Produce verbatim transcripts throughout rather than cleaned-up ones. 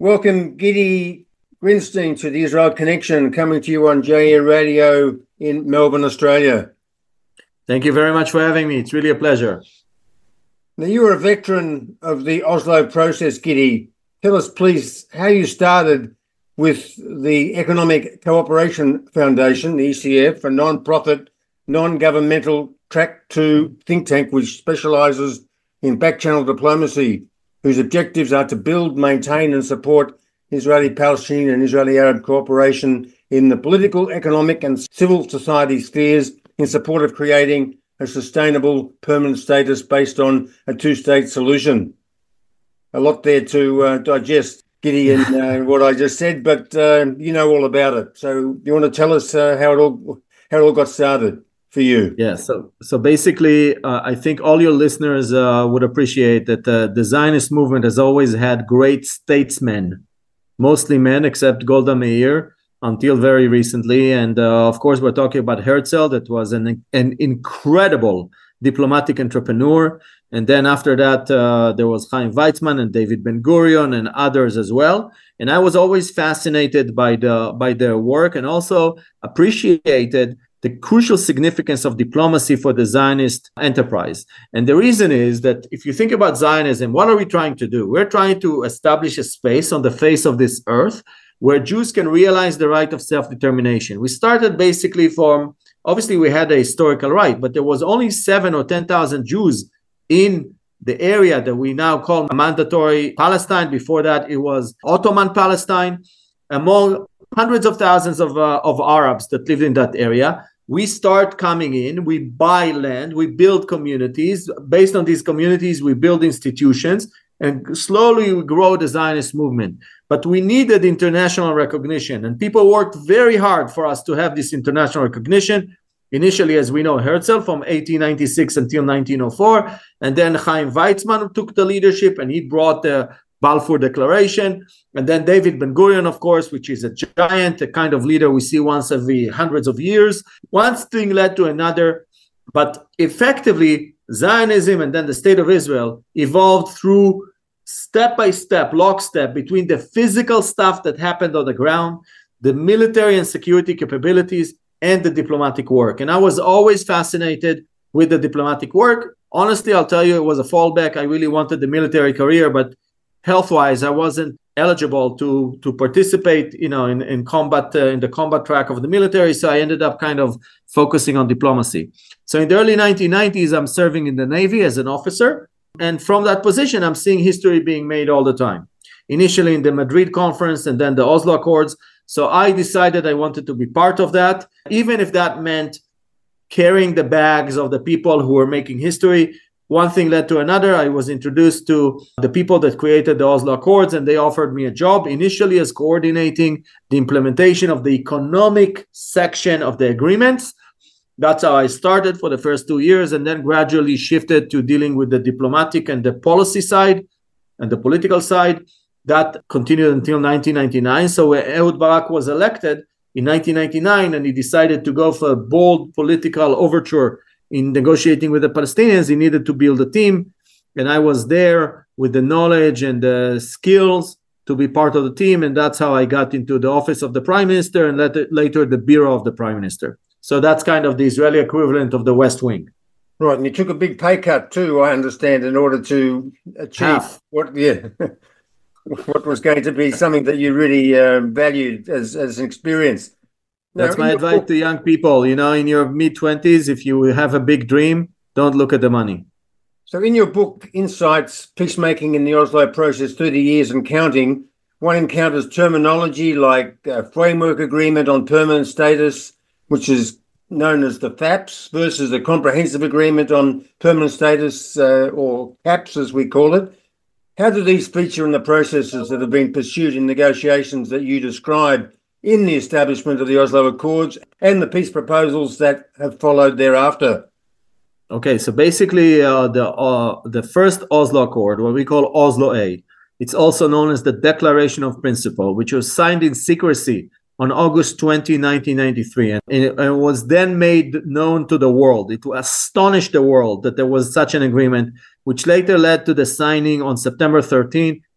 Welcome, Gidi Grinstein, to the Israel Connection, coming to you on J A Radio in Melbourne, Australia. Thank you very much for having me. It's really a pleasure. Now, you are a veteran of the Oslo process, Gidi. Tell us, please, how you started with the Economic Cooperation Foundation, the E C F, a non-profit, non-governmental track two think tank which specialises in back-channel diplomacy, whose objectives are to build, maintain and support Israeli-Palestinian and Israeli-Arab cooperation in the political, economic and civil society spheres in support of creating a sustainable permanent status based on a two-state solution. A lot there to uh, digest, Gidi, in uh, what I just said, but uh, you know all about it. So you want to tell us uh, how it all how it all got started for you? Yeah, so so basically, uh, I think all your listeners uh, would appreciate that uh, the Zionist movement has always had great statesmen, mostly men, except Golda Meir, until very recently. And uh, of course, we're talking about Herzl, that was an, an incredible diplomatic entrepreneur. And then after that, uh, there was Chaim Weizmann and David Ben-Gurion and others as well. And I was always fascinated by the by their work and also appreciated the crucial significance of diplomacy for the Zionist enterprise. And the reason is that if you think about Zionism, what are we trying to do? We're trying to establish a space on the face of this earth where Jews can realize the right of self-determination. We started basically from, obviously we had a historical right, but there was only seven or ten thousand Jews in the area that we now call mandatory Palestine. Before that, it was Ottoman Palestine, among hundreds of thousands of, uh, of Arabs that lived in that area. We start coming in, we buy land, we build communities. Based on these communities, we build institutions, and slowly we grow the Zionist movement. But we needed international recognition, and people worked very hard for us to have this international recognition. Initially, as we know, Herzl from eighteen ninety-six until nineteen oh four, and then Chaim Weizmann took the leadership and he brought the Balfour Declaration, and then David Ben-Gurion, of course, which is a giant, a kind of leader we see once every hundreds of years. One thing led to another, but effectively, Zionism and then the State of Israel evolved through step-by-step, lockstep between the physical stuff that happened on the ground, the military and security capabilities, and the diplomatic work. And I was always fascinated with the diplomatic work. Honestly, I'll tell you, it was a fallback. I really wanted the military career, but health-wise, I wasn't eligible to to participate, you know, in in combat uh, in the combat track of the military. So I ended up kind of focusing on diplomacy. So in the early nineteen nineties, I'm serving in the Navy as an officer, and from that position, I'm seeing history being made all the time. Initially in the Madrid conference, and then the Oslo Accords. So I decided I wanted to be part of that, even if that meant carrying the bags of the people who were making history. One thing led to another. I was introduced to the people that created the Oslo Accords, and they offered me a job initially as coordinating the implementation of the economic section of the agreements. That's how I started for the first two years, and then gradually shifted to dealing with the diplomatic and the policy side and the political side. That continued until nineteen ninety-nine. So when Ehud Barak was elected in nineteen ninety-nine, and he decided to go for a bold political overture in negotiating with the Palestinians, he needed to build a team. And I was there with the knowledge and the skills to be part of the team. And that's how I got into the office of the prime minister and later the bureau of the prime minister. So that's kind of the Israeli equivalent of the West Wing. Right. And you took a big pay cut too, I understand, in order to achieve Half. what, yeah, what was going to be something that you really uh, valued as, as an experience. That's now, my advice book, to young people. You know, in your mid-twenties, if you have a big dream, don't look at the money. So in your book, Insights, Peacemaking in the Oslo Process, thirty years and Counting, one encounters terminology like uh, Framework Agreement on Permanent Status, which is known as the FAPS, versus the Comprehensive Agreement on Permanent Status, uh, or CAPS as we call it. How do these feature in the processes that have been pursued in negotiations that you describe in the establishment of the Oslo Accords and the peace proposals that have followed thereafter? Okay, so basically uh, the uh, the first Oslo Accord, what we call Oslo A, it's also known as the Declaration of Principle, which was signed in secrecy on August twentieth, nineteen ninety-three, and it, and was then made known to the world. It astonished the world that there was such an agreement, which later led to the signing on September thirteenth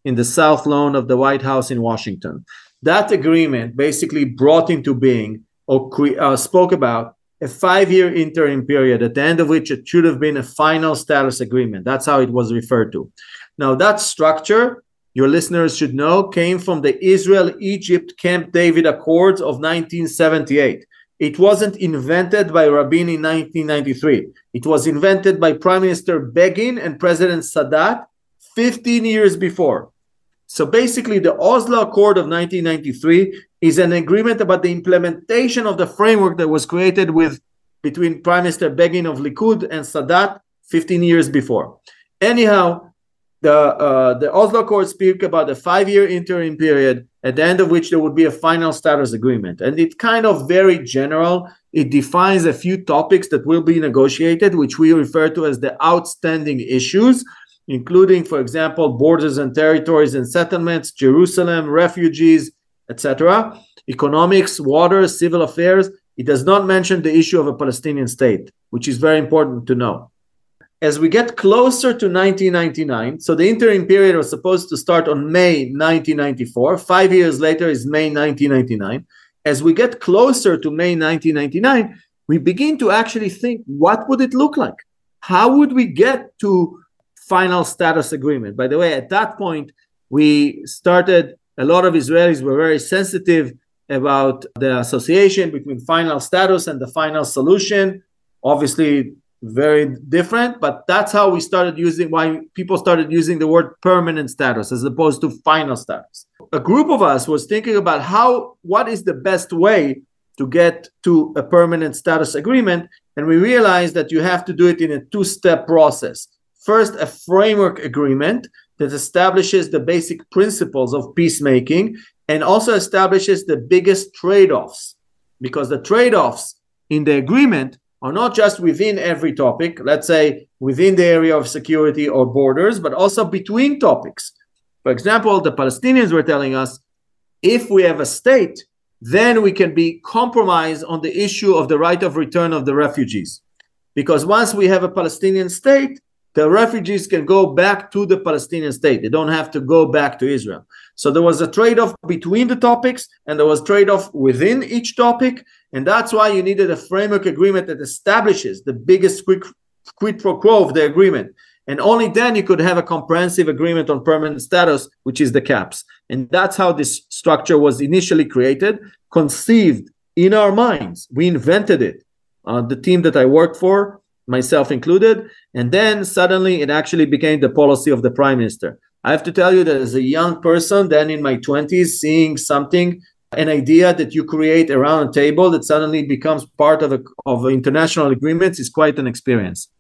in the South Lawn of the White House in Washington. That agreement basically brought into being or uh, spoke about a five-year interim period, at the end of which it should have been a final status agreement. That's how it was referred to. Now, that structure, your listeners should know, came from the Israel-Egypt Camp David Accords of nineteen seventy-eight. It wasn't invented by Rabin in nineteen ninety-three. It was invented by Prime Minister Begin and President Sadat fifteen years before. So basically, the Oslo Accord of nineteen ninety-three is an agreement about the implementation of the framework that was created with between Prime Minister Begin of Likud and Sadat fifteen years before. Anyhow, the uh, the Oslo Accord speak about a five-year interim period, at the end of which there would be a final status agreement. And it's kind of very general. It defines a few topics that will be negotiated, which we refer to as the outstanding issues, including, for example, borders and territories and settlements, Jerusalem, refugees, et cetera, economics, water, civil affairs. It does not mention the issue of a Palestinian state, which is very important to know. As we get closer to nineteen ninety-nine, so the interim period was supposed to start on May nineteen ninety-four. Five years later is May nineteen ninety-nine. As we get closer to May nineteen ninety-nine, we begin to actually think, what would it look like? How would we get to final status agreement? By the way, at that point, we started, a lot of Israelis were very sensitive about the association between final status and the final solution. Obviously, very different, but that's how we started using, why people started using the word permanent status as opposed to final status. A group of us was thinking about how, what is the best way to get to a permanent status agreement, and we realized that you have to do it in a two-step process. First, a framework agreement that establishes the basic principles of peacemaking and also establishes the biggest trade-offs, because the trade-offs in the agreement are not just within every topic, let's say within the area of security or borders, but also between topics. For example, the Palestinians were telling us, if we have a state, then we can be compromised on the issue of the right of return of the refugees. Because once we have a Palestinian state, the refugees can go back to the Palestinian state. They don't have to go back to Israel. So there was a trade-off between the topics, and there was trade-off within each topic. And that's why you needed a framework agreement that establishes the biggest quid, quid pro quo of the agreement. And only then you could have a comprehensive agreement on permanent status, which is the CAPS. And that's how this structure was initially created, conceived in our minds. We invented it. Uh, the team that I worked for, myself included, and then suddenly it actually became the policy of the Prime Minister. I have to tell you that as a young person, then in my twenties, seeing something, an idea that you create around a table that suddenly becomes part of, a, of international agreements is quite an experience.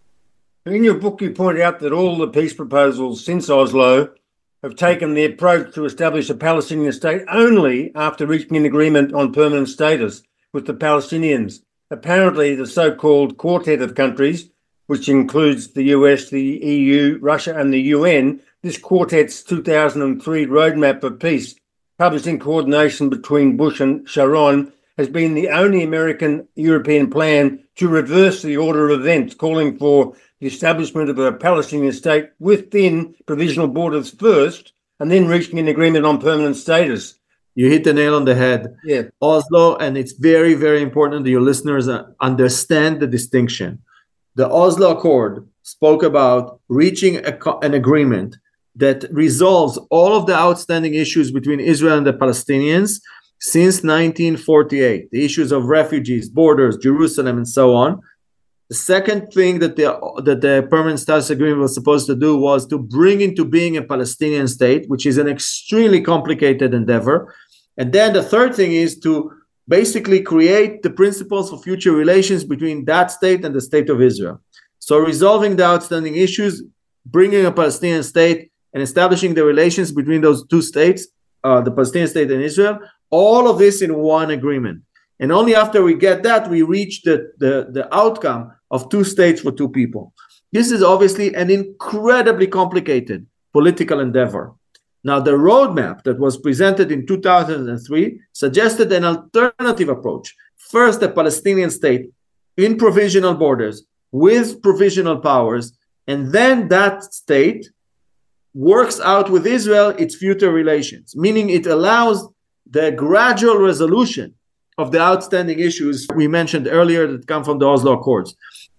In your book, you point out that all the peace proposals since Oslo have taken the approach to establish a Palestinian state only after reaching an agreement on permanent status with the Palestinians. Apparently, the so-called quartet of countries, which includes the U S, the E U, Russia and the U N, this quartet's two thousand three Roadmap of Peace, published in coordination between Bush and Sharon, has been the only American European plan to reverse the order of events, calling for the establishment of a Palestinian state within provisional borders first, and then reaching an agreement on permanent status. You hit the nail on the head. Yeah. Oslo, and it's very, very important that your listeners understand the distinction. The Oslo Accord spoke about reaching a, an agreement that resolves all of the outstanding issues between Israel and the Palestinians since nineteen forty-eight, the issues of refugees, borders, Jerusalem, and so on. The second thing that the, that the permanent status agreement was supposed to do was to bring into being a Palestinian state, which is an extremely complicated endeavor. And then the third thing is to basically create the principles for future relations between that state and the state of Israel. So resolving the outstanding issues, bringing a Palestinian state, and establishing the relations between those two states, uh, the Palestinian state and Israel, all of this in one agreement. And only after we get that, we reach the, the, the outcome of two states for two people. This is obviously an incredibly complicated political endeavor. Now, the roadmap that was presented in two thousand three suggested an alternative approach. First, a Palestinian state in provisional borders with provisional powers, and then that state works out with Israel its future relations, meaning it allows the gradual resolution of the outstanding issues we mentioned earlier that come from the Oslo Accords.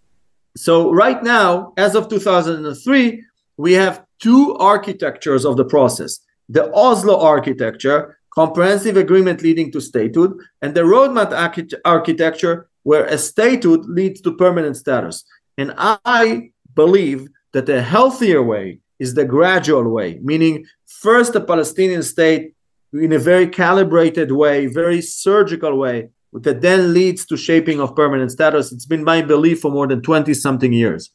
So right now, as of two thousand three, we have two architectures of the process. The Oslo architecture, comprehensive agreement leading to statehood, and the roadmap archi- architecture, where a statehood leads to permanent status. And I believe that the healthier way is the gradual way, meaning first a Palestinian state in a very calibrated way, very surgical way, that then leads to shaping of permanent status. It's been my belief for more than twenty something years.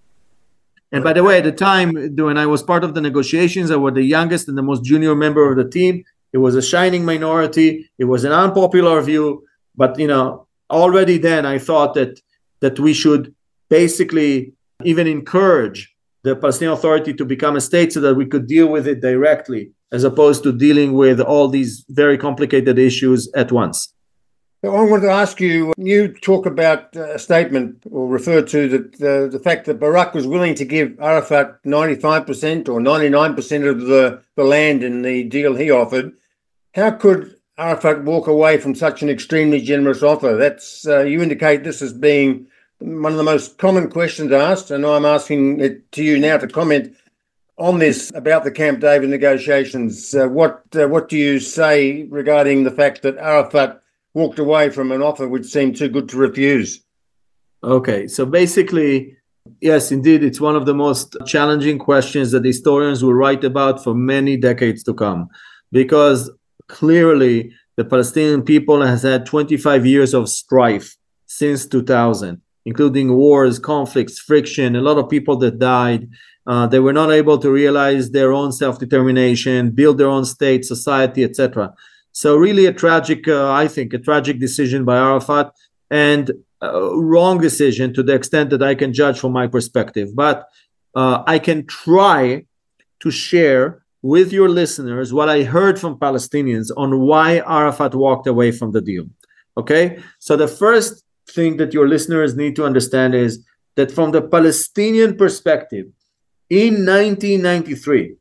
And by the way, at the time when I was part of the negotiations, I was the youngest and the most junior member of the team. It was a shining minority. It was an unpopular view. But, you know, already then I thought that that we should basically even encourage the Palestinian Authority to become a state so that we could deal with it directly, as opposed to dealing with all these very complicated issues at once. So I wanted to ask you, you talk about a statement or refer to the, the, the fact that Barak was willing to give Arafat ninety-five percent or ninety-nine percent of the, the land in the deal he offered. How could Arafat walk away from such an extremely generous offer? That's uh, you indicate this as being one of the most common questions asked, and I'm asking it to you now to comment on this about the Camp David negotiations. Uh, what uh, what do you say regarding the fact that Arafat walked away from an offer which seemed too good to refuse? Okay, so basically, yes, indeed, it's one of the most challenging questions that historians will write about for many decades to come, because clearly the Palestinian people has had twenty-five years of strife since two thousand, including wars, conflicts, friction, a lot of people that died. Uh, they were not able to realize their own self-determination, build their own state, society, et cetera. So really a tragic, uh, I think, a tragic decision by Arafat, and a wrong decision to the extent that I can judge from my perspective. But uh, I can try to share with your listeners what I heard from Palestinians on why Arafat walked away from the deal. Okay? So the first thing that your listeners need to understand is that from the Palestinian perspective, in nineteen ninety-three,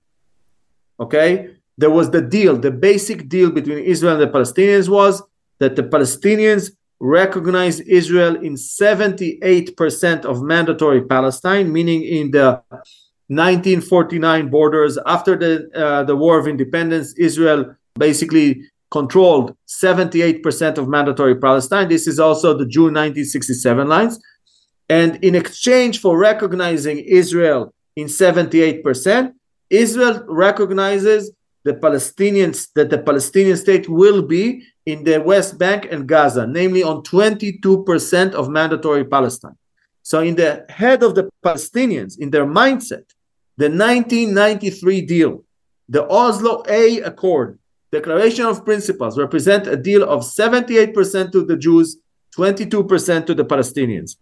okay, there was the deal, the basic deal between Israel and the Palestinians was that the Palestinians recognized Israel in seventy-eight percent of mandatory Palestine, meaning in the nineteen forty-nine borders. After the, uh, the War of Independence, Israel basically controlled seventy-eight percent of mandatory Palestine. This is also the June nineteen sixty-seven lines. And in exchange for recognizing Israel in seventy-eight percent, Israel recognizes the Palestinians, that the Palestinian state will be in the West Bank and Gaza, namely on twenty-two percent of mandatory Palestine. So in the head of the Palestinians, in their mindset, the nineteen ninety-three deal, the Oslo A Accord, Declaration of Principles, represent a deal of seventy-eight percent to the Jews, twenty-two percent to the Palestinians.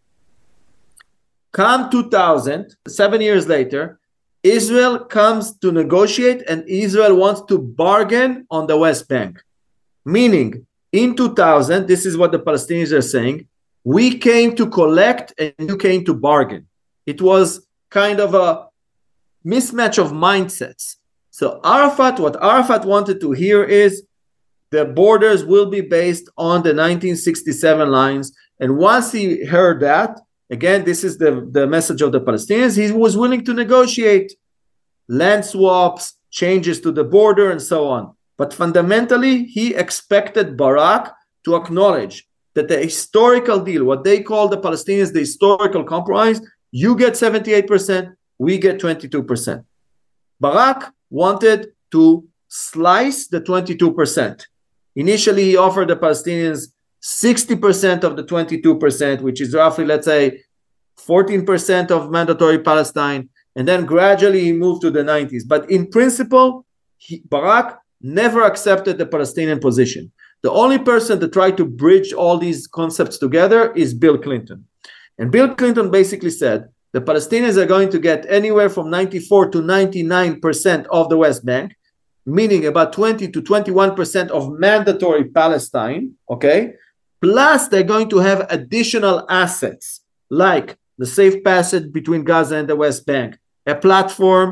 Come two thousand, seven years later, Israel comes to negotiate and Israel wants to bargain on the West Bank. Meaning, in two thousand, this is what the Palestinians are saying, we came to collect and you came to bargain. It was kind of a mismatch of mindsets. So Arafat, what Arafat wanted to hear is the borders will be based on the nineteen sixty-seven lines. And once he heard that, again, this is the, the message of the Palestinians, he was willing to negotiate land swaps, changes to the border, and so on. But fundamentally, he expected Barak to acknowledge that the historical deal, what they call the Palestinians, the historical compromise, you get seventy-eight percent, we get twenty-two percent. Barak wanted to slice the twenty-two percent. Initially, he offered the Palestinians sixty percent of the twenty-two percent, which is roughly, let's say, fourteen percent of mandatory Palestine. And then gradually he moved to the nineties. But in principle, he, Barak never accepted the Palestinian position. The only person that tried to bridge all these concepts together is Bill Clinton. And Bill Clinton basically said, the Palestinians are going to get anywhere from ninety-four to ninety-nine percent of the West Bank, meaning about twenty to twenty-one percent of mandatory Palestine, okay? Plus, they're going to have additional assets, like the safe passage between Gaza and the West Bank, a platform,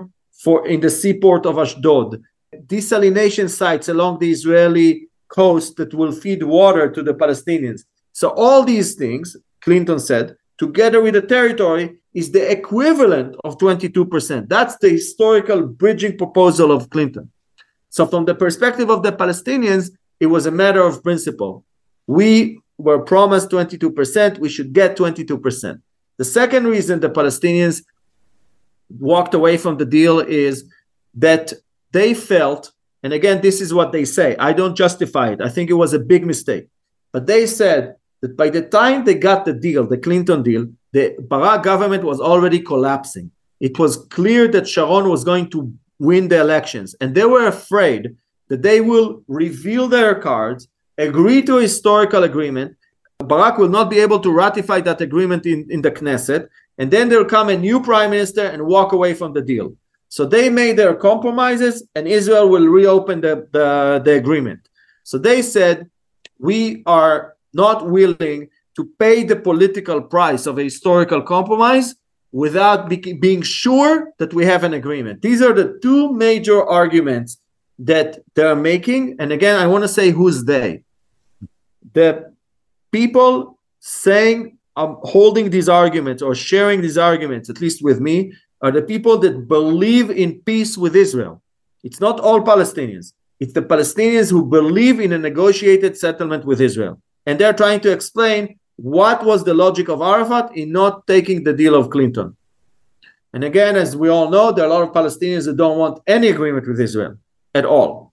for in the seaport of Ashdod, desalination sites along the Israeli coast that will feed water to the Palestinians. So all these things, Clinton said, together with the territory, is the equivalent of twenty-two percent. That's the historical bridging proposal of Clinton. So from the perspective of the Palestinians, it was a matter of principle. We were promised twenty-two percent, we should get twenty-two percent. The second reason the Palestinians walked away from the deal is that they felt, and again, this is what they say, I don't justify it, I think it was a big mistake, but they said that by the time they got the deal, the Clinton deal, the Barak government was already collapsing. It was clear that Sharon was going to win the elections, and they were afraid that they will reveal their cards, agree to a historical agreement, Barak will not be able to ratify that agreement in, in the Knesset, and then there will come a new prime minister and walk away from the deal. So they made their compromises, and Israel will reopen the, the, the agreement. So they said, we are not willing to pay the political price of a historical compromise without be- being sure that we have an agreement. These are the two major arguments that they're making. And again, I want to say who's they. The people saying, um, holding these arguments or sharing these arguments, at least with me, are the people that believe in peace with Israel. It's not all Palestinians. It's the Palestinians who believe in a negotiated settlement with Israel. And they're trying to explain what was the logic of Arafat in not taking the deal of Clinton. And again, as we all know, there are a lot of Palestinians that don't want any agreement with Israel at all.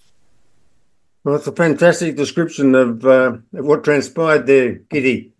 Well, it's a fantastic description of, uh, of what transpired there, Gidi.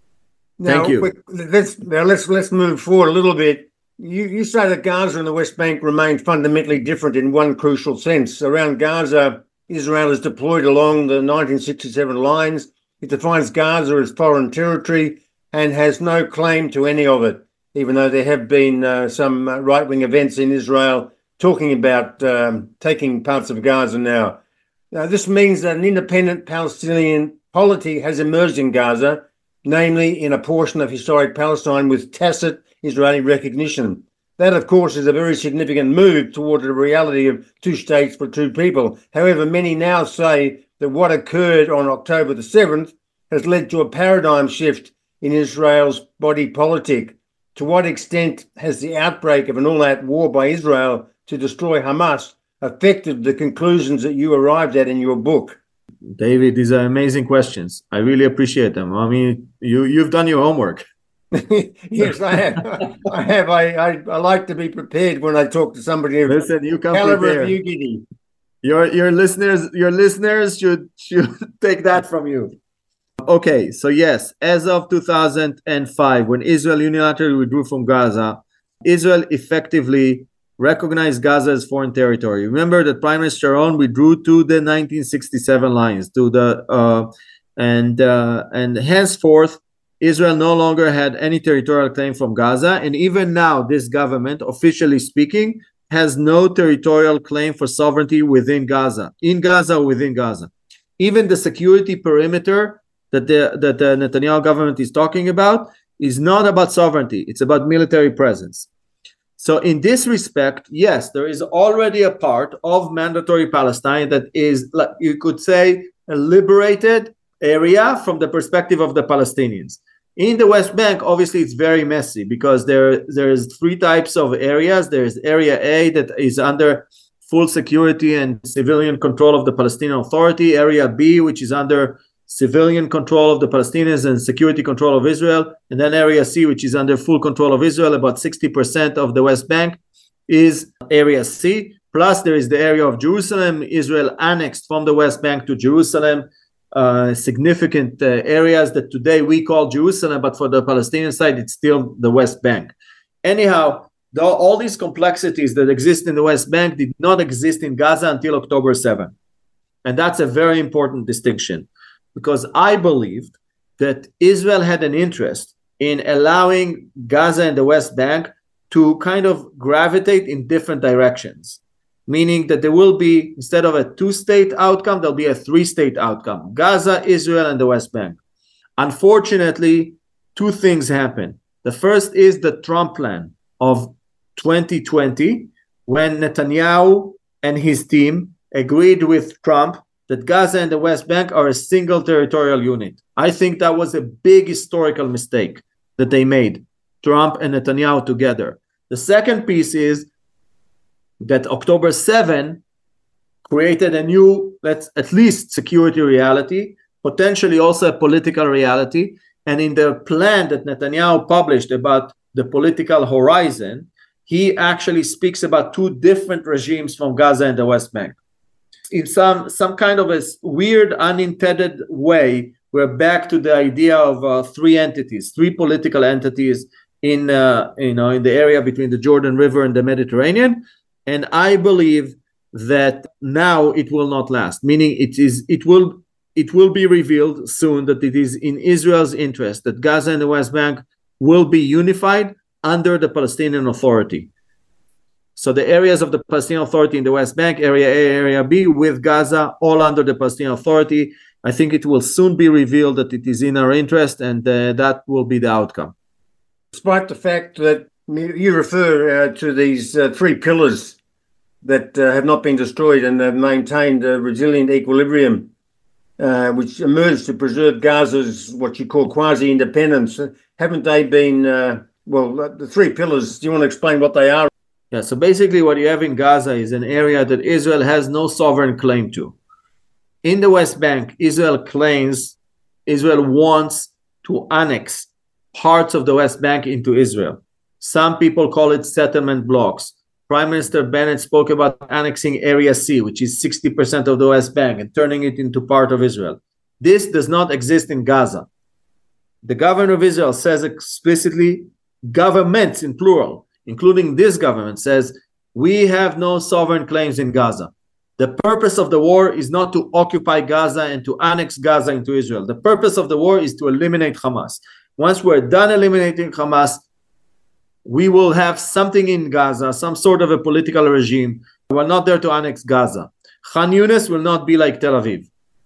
Now, Thank you. We, let's, now let's, let's move forward a little bit. You, you say that Gaza and the West Bank remain fundamentally different in one crucial sense. Around Gaza, Israel is deployed along the nineteen sixty-seven lines. It defines Gaza as foreign territory and has no claim to any of it, even though there have been uh, some uh, right-wing events in Israel talking about um, taking parts of Gaza now. Now, this means that an independent Palestinian polity has emerged in Gaza, namely in a portion of historic Palestine with tacit Israeli recognition. That, of course, is a very significant move toward the reality of two states for two people. However, many now say that what occurred on October the seventh has led to a paradigm shift in Israel's body politic. To what extent has the outbreak of an all-out war by Israel to destroy Hamas affected the conclusions that you arrived at in your book? David, these are amazing questions. I really appreciate them. I mean, you, you've done your homework. Yes, I have. I have. I, I, I like to be prepared when I talk to somebody of Listen, you come caliber prepared. of you, Gidi. Your your listeners your listeners should should take that from you. Okay, so yes, as of two thousand five, when Israel unilaterally withdrew from Gaza, Israel effectively recognized Gaza as foreign territory. Remember that Prime Minister Sharon withdrew to the nineteen sixty-seven lines, to the uh, and uh, and henceforth Israel no longer had any territorial claim from Gaza, and even now, this government, officially speaking, has no territorial claim for sovereignty within Gaza, in Gaza or within Gaza. Even the security perimeter that the, that the Netanyahu government is talking about is not about sovereignty. It's about military presence. So in this respect, yes, there is already a part of mandatory Palestine that is, like you could say, a liberated area from the perspective of the Palestinians. In the West Bank, obviously, it's very messy because there there's three types of areas. There's Area A that is under full security and civilian control of the Palestinian Authority. Area B, which is under civilian control of the Palestinians and security control of Israel. And then Area C, which is under full control of Israel. About sixty percent of the West Bank is Area C. Plus, there is the area of Jerusalem. Israel annexed from the West Bank to Jerusalem. Uh, significant uh, areas that today we call Jerusalem, but for the Palestinian side, it's still the West Bank. Anyhow, the, all these complexities that exist in the West Bank did not exist in Gaza until October seventh. And that's a very important distinction, because I believed that Israel had an interest in allowing Gaza and the West Bank to kind of gravitate in different directions. Meaning that there will be, instead of a two-state outcome, there'll be a three-state outcome. Gaza, Israel, and the West Bank. Unfortunately, two things happen. The first is the Trump plan of twenty twenty, when Netanyahu and his team agreed with Trump that Gaza and the West Bank are a single territorial unit. I think that was a big historical mistake that they made, Trump and Netanyahu together. The second piece is that October seventh created a new, let's at least security reality, potentially also a political reality. And in the plan that Netanyahu published about the political horizon, he actually speaks about two different regimes from Gaza and the West Bank. In some, some kind of a weird, unintended way, we're back to the idea of uh, three entities, three political entities in, uh, you know, in the area between the Jordan River and the Mediterranean. And I believe that now it will not last, meaning it is, it will, it will be revealed soon that it is in Israel's interest that Gaza and the West Bank will be unified under the Palestinian Authority. So the areas of the Palestinian Authority in the West Bank, Area A, Area B, with Gaza, all under the Palestinian Authority. I think it will soon be revealed that it is in our interest, and uh, that will be the outcome. Despite the fact that you refer uh, to these uh, three pillars that uh, have not been destroyed and have maintained a resilient equilibrium, uh, which emerged to preserve Gaza's what you call quasi-independence, haven't they been, uh, well, the three pillars, do you want to explain what they are? Yeah, so basically what you have in Gaza is an area that Israel has no sovereign claim to. In the West Bank, Israel claims, Israel wants to annex parts of the West Bank into Israel. Some people call it settlement blocks. Prime Minister Bennett spoke about annexing Area C, which is sixty percent of the West Bank, and turning it into part of Israel. This does not exist in Gaza. The government of Israel says explicitly, governments in plural, including this government, says, we have no sovereign claims in Gaza. The purpose of the war is not to occupy Gaza and to annex Gaza into Israel. The purpose of the war is to eliminate Hamas. Once we're done eliminating Hamas, we will have something in Gaza, some sort of a political regime. We're not there to annex Gaza. Khan Yunis will not be like Tel Aviv.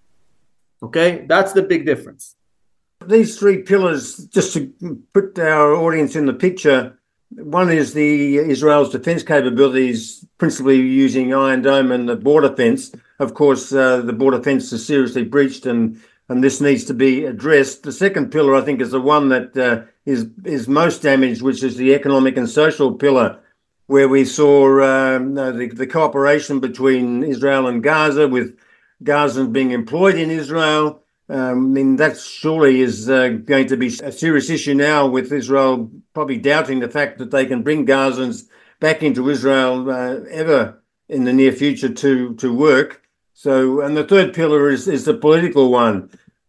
Okay, that's the big difference. These three pillars, just to put our audience in the picture, one is the Israel's defense capabilities, principally using Iron Dome and the border fence. Of course, uh, the border fence is seriously breached, and, and this needs to be addressed. The second pillar, I think, is the one that uh, is is most damaged, which is the economic and social pillar, where we saw um, the, the cooperation between Israel and Gaza, with Gazans being employed in Israel. Um, I mean, that surely is uh, going to be a serious issue now, with Israel probably doubting the fact that they can bring Gazans back into Israel uh, ever in the near future to, to work. So, and the third pillar is, is the political one.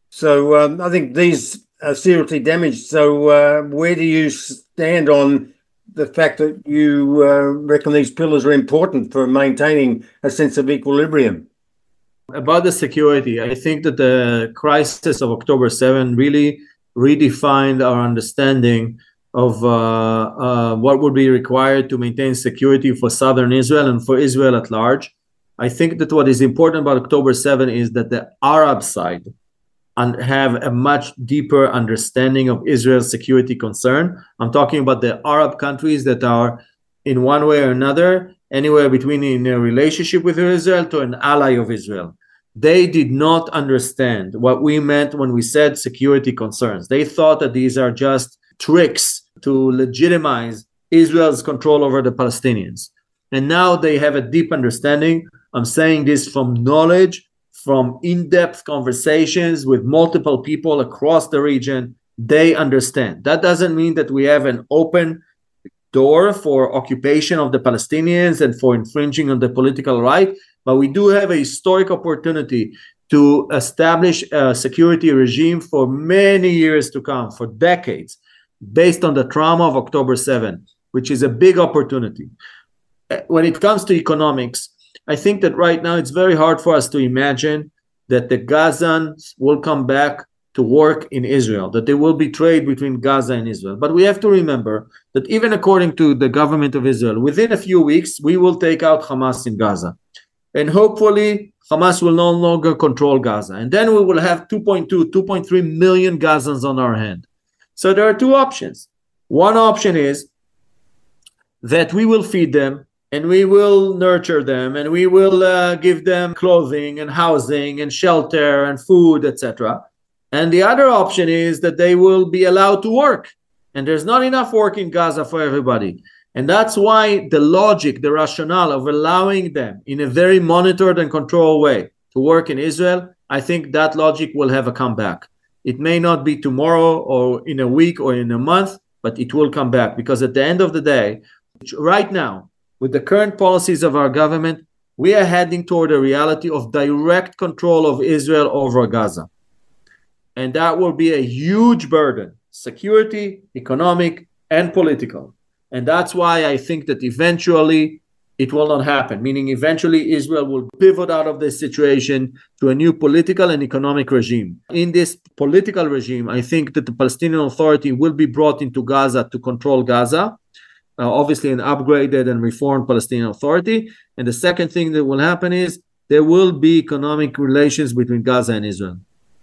So um, I think these are seriously damaged. So uh, where do you stand on the fact that you uh, reckon these pillars are important for maintaining a sense of equilibrium? About the security, I think that the crisis of October seventh really redefined our understanding of uh, uh, what would be required to maintain security for southern Israel and for Israel at large. I think that what is important about October seventh is that the Arab side and have a much deeper understanding of Israel's security concern. I'm talking about the Arab countries that are, in one way or another, anywhere between in a relationship with Israel to an ally of Israel. They did not understand what we meant when we said security concerns. They thought that these are just tricks to legitimize Israel's control over the Palestinians. And now they have a deep understanding. I'm saying this from knowledge, from in-depth conversations with multiple people across the region. They understand. That doesn't mean that we have an open door for occupation of the Palestinians and for infringing on the political right, but we do have a historic opportunity to establish a security regime for many years to come, for decades, based on the trauma of October seventh, which is a big opportunity. When it comes to economics, I think that right now it's very hard for us to imagine that the Gazans will come back to work in Israel, that there will be trade between Gaza and Israel. But we have to remember that even according to the government of Israel, within a few weeks, we will take out Hamas in Gaza. And hopefully, Hamas will no longer control Gaza. And then we will have two point two, two point three million Gazans on our hand. So there are two options. One option is that we will feed them and we will nurture them, and we will uh, give them clothing and housing and shelter and food, et cetera. And the other option is that they will be allowed to work. And there's not enough work in Gaza for everybody. And that's why the logic, the rationale of allowing them in a very monitored and controlled way to work in Israel, I think that logic will have a comeback. It may not be tomorrow or in a week or in a month, but it will come back. Because at the end of the day, right now, with the current policies of our government, we are heading toward a reality of direct control of Israel over Gaza. And that will be a huge burden, security, economic, and political. And that's why I think that eventually it will not happen, meaning eventually Israel will pivot out of this situation to a new political and economic regime. In this political regime, I think that the Palestinian Authority will be brought into Gaza to control Gaza, uh, obviously an upgraded and reformed Palestinian Authority. And the second thing that will happen is there will be economic relations between Gaza and Israel.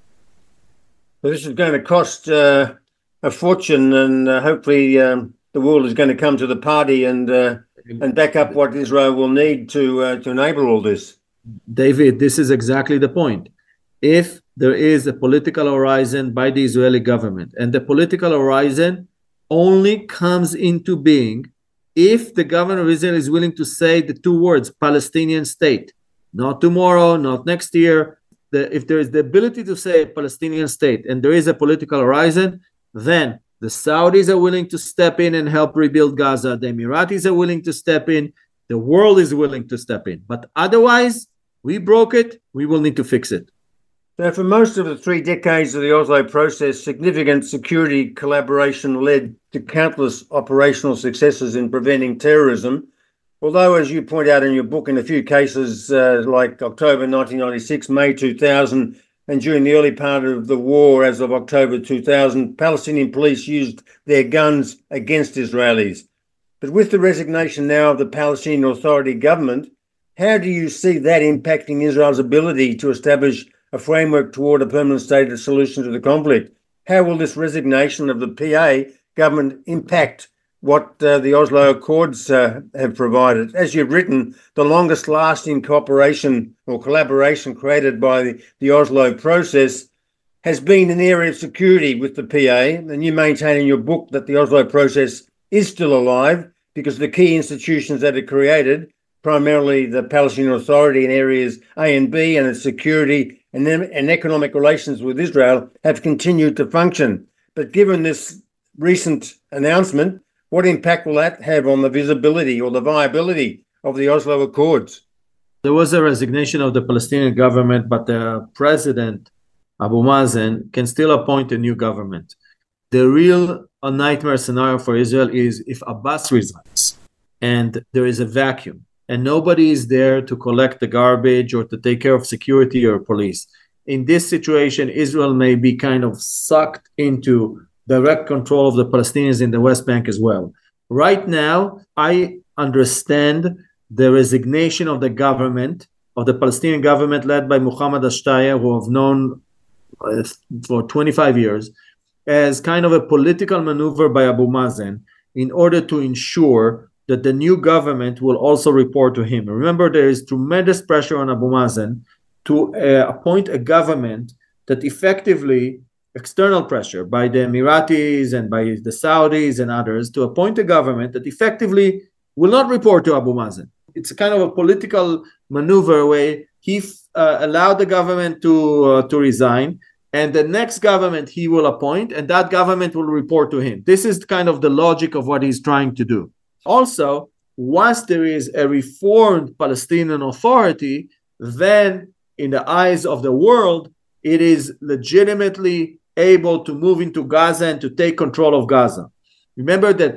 So this is going to cost uh, a fortune, and uh, hopefully um, the world is going to come to the party and uh, and back up what Israel will need to uh, to enable all this. David, this is exactly the point. If there is a political horizon by the Israeli government, and the political horizon only comes into being if the government of Israel is willing to say the two words, Palestinian state, not tomorrow, not next year. The, if there is the ability to say Palestinian state and there is a political horizon, then the Saudis are willing to step in and help rebuild Gaza. The Emiratis are willing to step in. The world is willing to step in. But otherwise, we broke it. We will need to fix it. So for most of the three decades of the Oslo process, significant security collaboration led to countless operational successes in preventing terrorism. Although, as you point out in your book, in a few cases uh, like October nineteen ninety-six, May two thousand, and during the early part of the war as of October two thousand, Palestinian police used their guns against Israelis. But with the resignation now of the Palestinian Authority government, how do you see that impacting Israel's ability to establish a framework toward a permanent state solution to the conflict? How will this resignation of the P A government impact what uh, the Oslo Accords uh, have provided? As you've written, the longest lasting cooperation or collaboration created by the, the Oslo process has been in the area of security with the P A, and you maintain in your book that the Oslo process is still alive because the key institutions that it created, primarily the Palestinian Authority in areas A and B and its security and, and economic relations with Israel, have continued to function. But given this recent announcement, what impact will that have on the visibility or the viability of the Oslo Accords? There was a resignation of the Palestinian government, but the president, Abu Mazen, can still appoint a new government. The real a nightmare scenario for Israel is if Abbas resigns and there is a vacuum and nobody is there to collect the garbage or to take care of security or police. In this situation, Israel may be kind of sucked into direct control of the Palestinians in the West Bank as well. Right now, I understand the resignation of the government, of the Palestinian government led by Muhammad Ashtaya, who I've known uh, for twenty-five years, as kind of a political maneuver by Abu Mazen in order to ensure that the new government will also report to him. Remember, there is tremendous pressure on Abu Mazen to uh, appoint a government that effectively, external pressure by the Emiratis and by the Saudis and others, to appoint a government that effectively will not report to Abu Mazen. It's a kind of a political maneuver where he uh, allowed the government to, uh, to resign, and the next government he will appoint, and that government will report to him. This is kind of the logic of what he's trying to do. Also, once there is a reformed Palestinian Authority, then in the eyes of the world, it is legitimately able to move into Gaza and to take control of Gaza. Remember that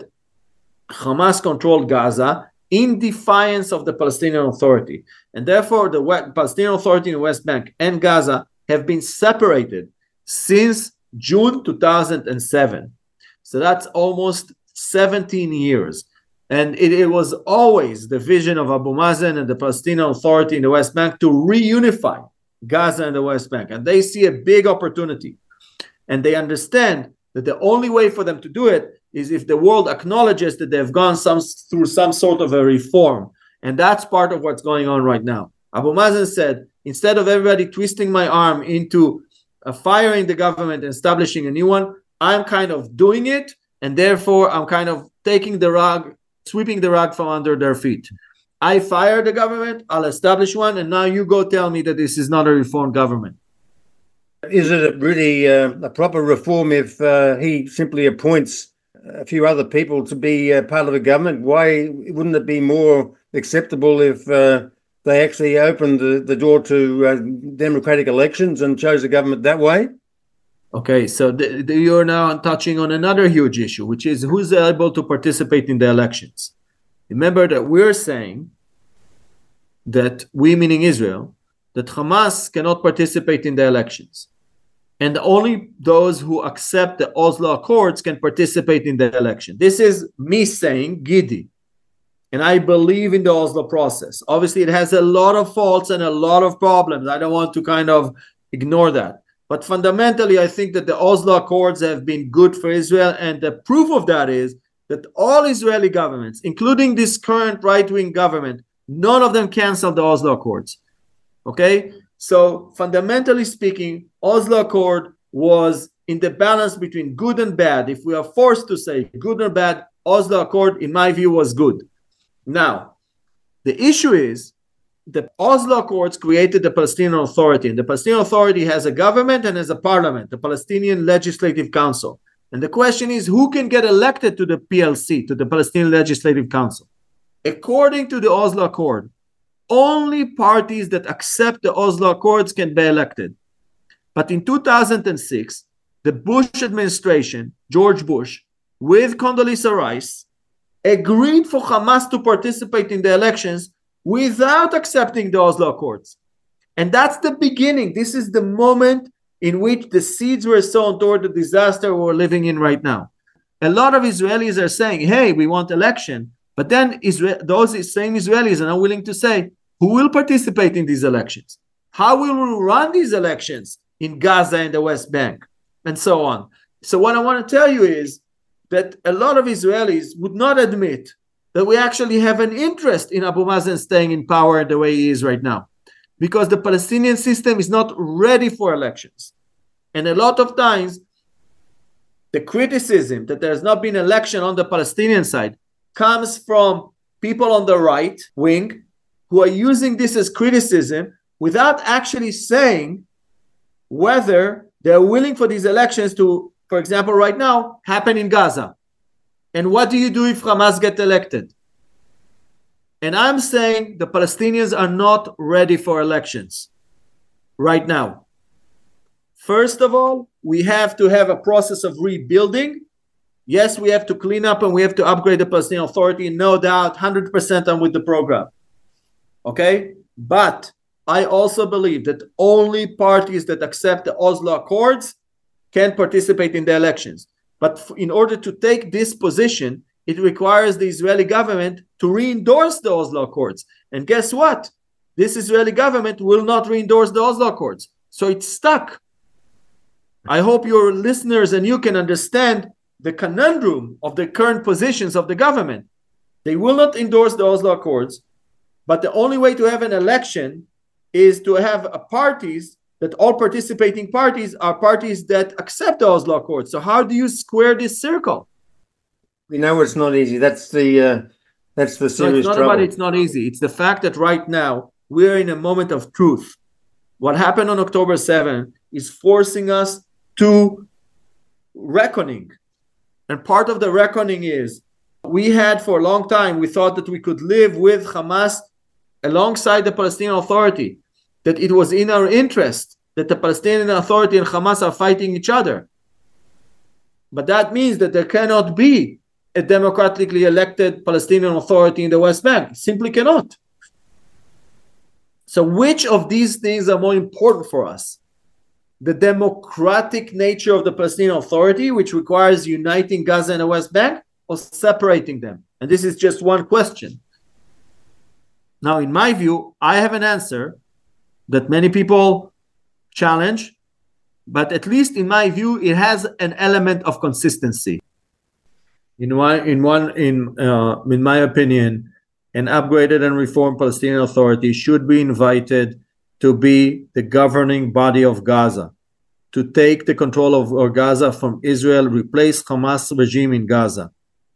Hamas controlled Gaza in defiance of the Palestinian Authority. And therefore, the Palestinian Authority in the West Bank and Gaza have been separated since June two thousand seven. So that's almost seventeen years. And it, it was always the vision of Abu Mazen and the Palestinian Authority in the West Bank to reunify Gaza and the West Bank. And they see a big opportunity. And they understand that the only way for them to do it is if the world acknowledges that they've gone some, through some sort of a reform And that's part of what's going on right now. Abu Mazen said, instead of everybody twisting my arm into uh, firing the government and establishing a new one, I'm kind of doing it. And therefore, I'm kind of taking the rug, sweeping the rug from under their feet. I fire the government, I'll establish one, and now you go tell me that this is not a reformed government. Is it really uh, a proper reform if uh, he simply appoints a few other people to be uh, part of the government? Why wouldn't it be more acceptable if uh, they actually opened the, the door to uh, democratic elections and chose a government that way? Okay, so the, the, you're now touching on another huge issue, which is who's able to participate in the elections. Remember that we're saying that we, meaning Israel, that Hamas cannot participate in the elections. And only those who accept the Oslo Accords can participate in the election. This is me saying, Gidi. And I believe in the Oslo process. Obviously, it has a lot of faults and a lot of problems. I don't want to kind of ignore that. But fundamentally, I think that the Oslo Accords have been good for Israel. And the proof of that is that all Israeli governments, including this current right-wing government, none of them canceled the Oslo Accords. Okay? So fundamentally speaking, Oslo Accord was in the balance between good and bad. If we are forced to say good or bad, Oslo Accord, in my view, was good. Now, the issue is the Oslo Accords created the Palestinian Authority, and the Palestinian Authority has a government and has a parliament, the Palestinian Legislative Council. And the question is, who can get elected to the P L C, to the Palestinian Legislative Council? According to the Oslo Accord, only parties that accept the Oslo Accords can be elected. But in two thousand six, the Bush administration, George Bush, with Condoleezza Rice, agreed for Hamas to participate in the elections without accepting the Oslo Accords. And that's the beginning. This is the moment in which the seeds were sown toward the disaster we're living in right now. A lot of Israelis are saying, hey, we want election. But then Israel, those same Israelis are not willing to say, who will participate in these elections? How will we run these elections in Gaza and the West Bank? And so on. So what I want to tell you is that a lot of Israelis would not admit that we actually have an interest in Abu Mazen staying in power the way he is right now, because the Palestinian system is not ready for elections. And a lot of times, the criticism that there has not been election on the Palestinian side comes from people on the right wing who are using this as criticism without actually saying whether they're willing for these elections to, for example, right now, happen in Gaza. And what do you do if Hamas get elected? And I'm saying the Palestinians are not ready for elections right now. First of all, we have to have a process of rebuilding. Yes, we have to clean up and we have to upgrade the Palestinian Authority. No doubt, one hundred percent I'm with the program. Okay? But I also believe that only parties that accept the Oslo Accords can participate in the elections. But in order to take this position, it requires the Israeli government to re-endorse the Oslo Accords. And guess what? This Israeli government will not re-endorse the Oslo Accords. So it's stuck. I hope your listeners and you can understand the conundrum of the current positions of the government. They will not endorse the Oslo Accords, but the only way to have an election is to have a parties that all participating parties are parties that accept the Oslo Accords. So how do you square this circle? We know it's not easy. That's the uh, that's the serious no, it's not trouble. About it's not easy. It's the fact that right now we're in a moment of truth. What happened on October seventh is forcing us to reckoning. And part of the reckoning is we had for a long time, we thought that we could live with Hamas alongside the Palestinian Authority, that it was in our interest that the Palestinian Authority and Hamas are fighting each other. But that means that there cannot be a democratically elected Palestinian Authority in the West Bank. Simply cannot. So which of these things are more important for us? The democratic nature of the Palestinian Authority, which requires uniting Gaza and the West Bank, or separating them? And this is just one question. Now, in my view, I have an answer that many people challenge, but at least in my view, it has an element of consistency. In one, in one, in uh, in my opinion, an upgraded and reformed Palestinian Authority should be invited to be the governing body of Gaza, to take the control of Gaza from Israel, replace Hamas regime in Gaza.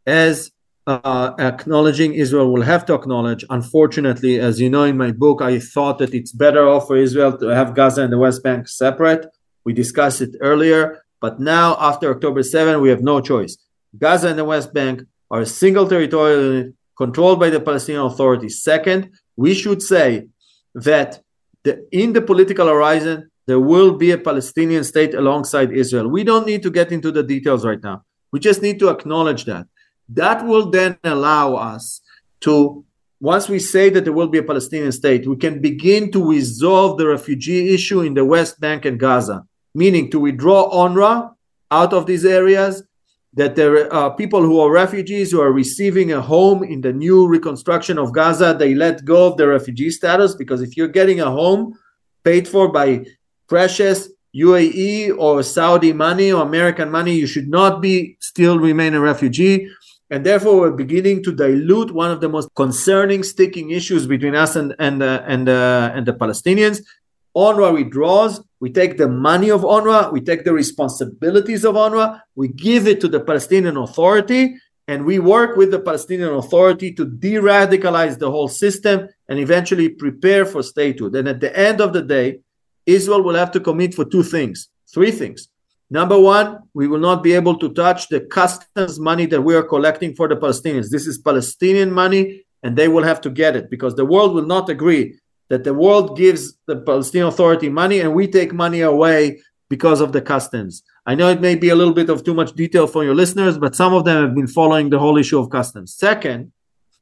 As uh, acknowledging Israel will have to acknowledge, unfortunately, as you know in my book, I thought that it's better off for Israel to have Gaza and the West Bank separate. We discussed it earlier, but now after October seventh, we have no choice. Gaza and the West Bank are a single territorial unit controlled by the Palestinian Authority. Second, we should say that the, in the political horizon, there will be a Palestinian state alongside Israel. We don't need to get into the details right now. We just need to acknowledge that. That will then allow us to, once we say that there will be a Palestinian state, we can begin to resolve the refugee issue in the West Bank and Gaza, meaning to withdraw UNRWA out of these areas, that there are people who are refugees who are receiving a home in the new reconstruction of Gaza, they let go of their refugee status, because if you're getting a home paid for by precious U A E or Saudi money or American money, you should not be still remain a refugee. And therefore, we're beginning to dilute one of the most concerning sticking issues between us and, and, uh, and, uh, and the Palestinians. UNRWA withdraws. We take the money of UNRWA. We take the responsibilities of UNRWA. We give it to the Palestinian Authority. And we work with the Palestinian Authority to de-radicalize the whole system and eventually prepare for statehood. And at the end of the day, Israel will have to commit for two things, three things. Number one, we will not be able to touch the customs money that we are collecting for the Palestinians. This is Palestinian money, and they will have to get it, because the world will not agree that the world gives the Palestinian Authority money and we take money away because of the customs. I know it may be a little bit of too much detail for your listeners, but some of them have been following the whole issue of customs. Second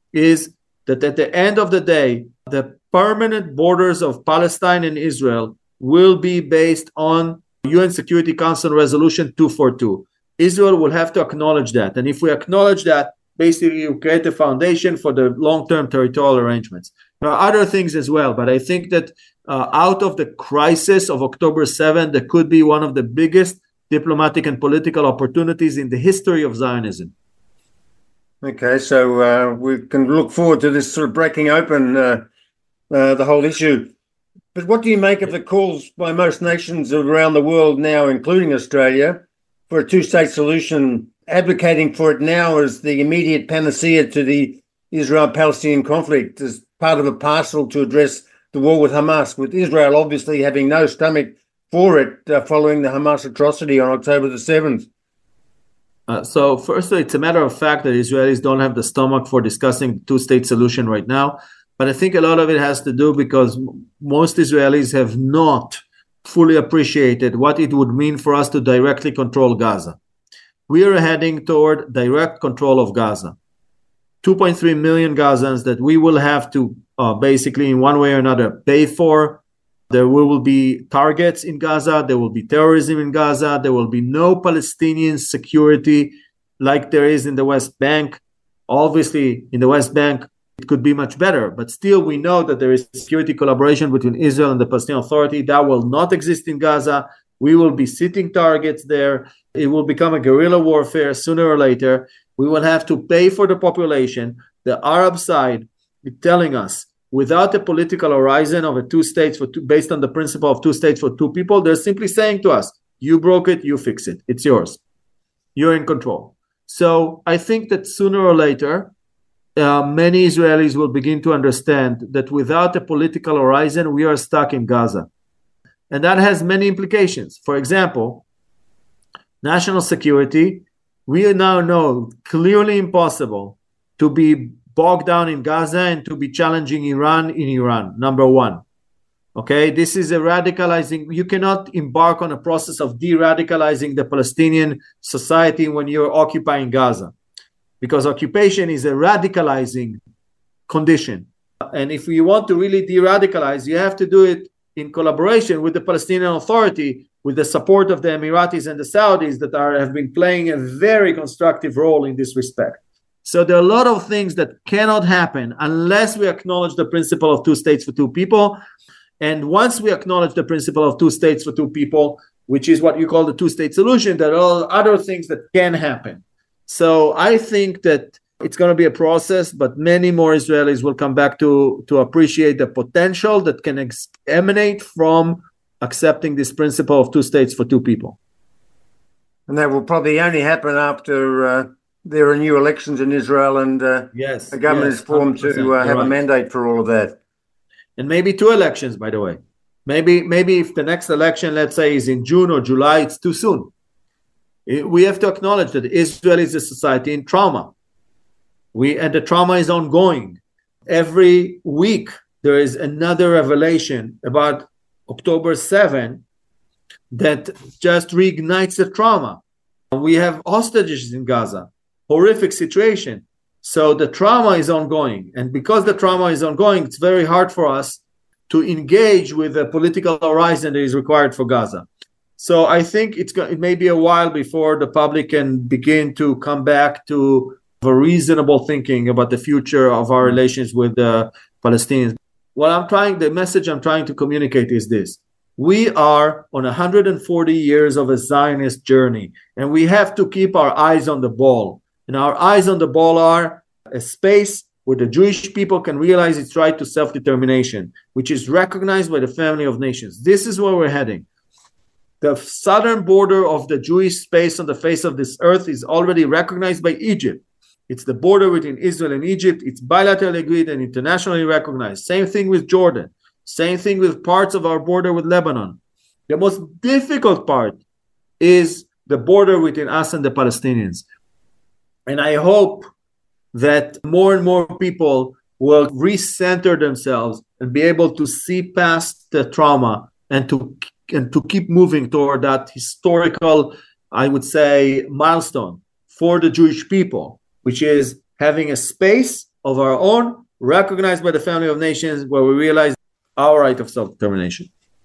is that at the end of the day, the permanent borders of Palestine and Israel will be based on U N Security Council Resolution two forty-two. Israel will have to acknowledge that. And if we acknowledge that, basically you create a foundation for the long-term territorial arrangements. There are other things as well, but I think that uh, out of the crisis of October seventh, there could be one of the biggest diplomatic and political opportunities in the history of Zionism. Okay, so uh, we can look forward to this sort of breaking open uh, uh, the whole issue. But what do you make of the calls by most nations around the world now, including Australia, for a two-state solution, advocating for it now as the immediate panacea to the Israel-Palestinian conflict, as part of a parcel to address the war with Hamas, with Israel obviously having no stomach for it uh, following the Hamas atrocity on October the seventh? Uh, so firstly, it's a matter of fact that Israelis don't have the stomach for discussing the two-state solution right now. But I think a lot of it has to do because most Israelis have not fully appreciated what it would mean for us to directly control Gaza. We are heading toward direct control of Gaza. two point three million Gazans that we will have to uh, basically in one way or another pay for. There will be targets in Gaza. There will be terrorism in Gaza. There will be no Palestinian security like there is in the West Bank. Obviously, in the West Bank, it could be much better, but still we know that there is security collaboration between Israel and the Palestinian Authority. That will not exist in Gaza. We will be sitting targets there. It will become a guerrilla warfare sooner or later. We will have to pay for the population. The Arab side is telling us, without a political horizon of a two states for two, based on the principle of two states for two people, they're simply saying to us, you broke it, you fix it. It's yours. You're in control. So I think that sooner or later, Uh, many Israelis will begin to understand that without a political horizon, we are stuck in Gaza. And that has many implications. For example, national security, we now know clearly impossible to be bogged down in Gaza and to be challenging Iran in Iran, number one. Okay, this is a radicalizing, you cannot embark on a process of de-radicalizing the Palestinian society when you're occupying Gaza. Because occupation is a radicalizing condition. And if you want to really de-radicalize, you have to do it in collaboration with the Palestinian Authority, with the support of the Emiratis and the Saudis that are have been playing a very constructive role in this respect. So there are a lot of things that cannot happen unless we acknowledge the principle of two states for two people. And once we acknowledge the principle of two states for two people, which is what you call the two-state solution, there are other things that can happen. So I think that It's going to be a process, but many more Israelis will come back to, to appreciate the potential that can ex- emanate from accepting this principle of two states for two people. And that will probably only happen after uh, there are new elections in Israel and uh, yes, the government yes, is formed to uh, have right. a mandate for all of that. And maybe two elections, by the way. Maybe, maybe if the next election, let's say, is in June or July, it's too soon. We have to acknowledge that Israel is a society in trauma. We and the trauma is ongoing. Every week there is another revelation about October seventh that just reignites the trauma. We have hostages in Gaza, horrific situation. So the trauma is ongoing. And because the trauma is ongoing, it's very hard for us to engage with the political horizon that is required for Gaza. So I think it's it may be a while before the public can begin to come back to a reasonable thinking about the future of our relations with the Palestinians. What I'm trying, the message I'm trying to communicate is this. We are on one hundred forty years of a Zionist journey, and we have to keep our eyes on the ball. And our eyes on the ball are a space where the Jewish people can realize its right to self-determination, which is recognized by the family of nations. This is where we're heading. The southern border of the Jewish space on the face of this earth is already recognized by Egypt. It's the border between Israel and Egypt. It's bilaterally agreed and internationally recognized. Same thing with Jordan. Same thing with parts of our border with Lebanon. The most difficult part is the border between us and the Palestinians. And I hope that more and more people will recenter themselves and be able to see past the trauma and to and to keep moving toward that historical, I would say, milestone for the Jewish people, which is having a space of our own, recognized by the family of nations, where we realize our right of self-determination.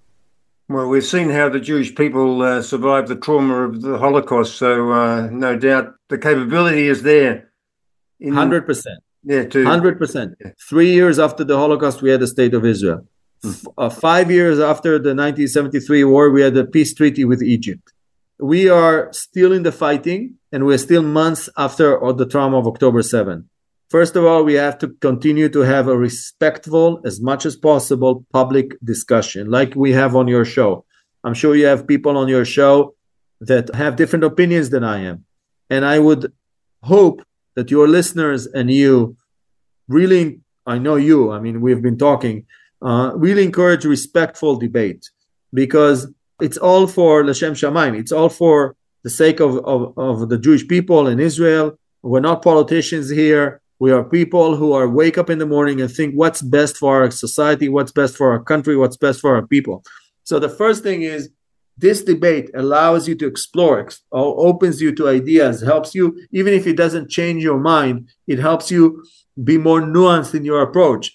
Well, we've seen how the Jewish people uh, survived the trauma of the Holocaust, so uh, no doubt the capability is there. In, one hundred percent. Yeah, too. one hundred percent. Yeah. Three years after the Holocaust, we had the State of Israel. F- uh, five years after the nineteen seventy-three war, we had a peace treaty with Egypt. We are still in the fighting, and we're still months after the trauma of October seventh. First of all, we have to continue to have a respectful, as much as possible, public discussion, like we have on your show. I'm sure you have people on your show that have different opinions than I am. And I would hope that your listeners and you really, I know you, I mean, we've been talking, uh, really encourage respectful debate, because it's all for L'Shem Shamayim. It's all for the sake of, of, of the Jewish people in Israel. We're not politicians here. We are people who are wake up in the morning and think what's best for our society, what's best for our country, what's best for our people. So the first thing is, this debate allows you to explore, opens you to ideas, helps you, even if it doesn't change your mind, it helps you be more nuanced in your approach.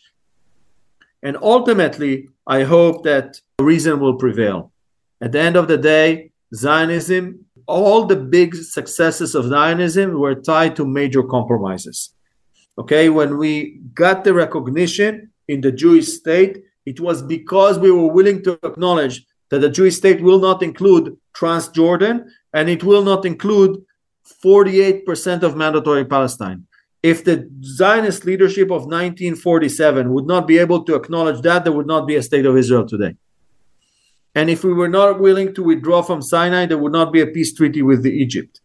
And ultimately, I hope that reason will prevail. At the end of the day, Zionism, all the big successes of Zionism were tied to major compromises. Okay, when we got the recognition in the Jewish state, it was because we were willing to acknowledge that the Jewish state will not include Transjordan, and it will not include forty-eight percent of mandatory Palestine. If the Zionist leadership of nineteen forty-seven would not be able to acknowledge that, there would not be a state of Israel today. And if we were not willing to withdraw from Sinai, there would not be a peace treaty with Egypt.